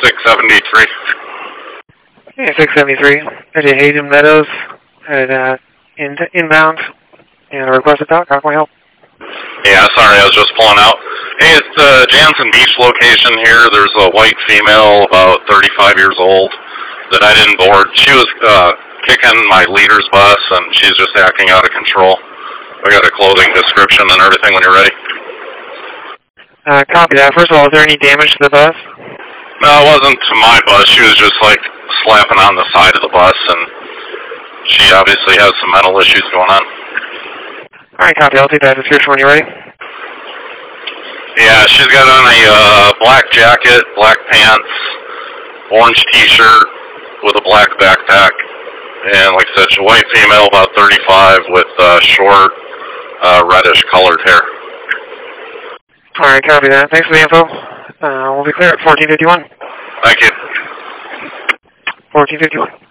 673. Yeah, 673. At Hayden Meadows at inbound and a request to talk. How can I help? Yeah, sorry, I was just pulling out. Hey, it's the Jansen Beach location here. There's a white female, about 35 years old, that I didn't board. She was kicking my leader's bus, and she's just acting out of control. I got a clothing description and everything when you're ready. Copy that. First of all, is there any damage to the bus? No, it wasn't to my bus. She was just, like, slapping on the side of the bus, and she obviously has some mental issues going on. All right, copy. I'll take that description when you're ready. Yeah, she's got on a black jacket, black pants, orange T-shirt with a black backpack. And like I said, she's a white female, about 35, with short, reddish colored hair. All right, copy that. Thanks for the info. We'll be clear at 1451. Thank you. 1451.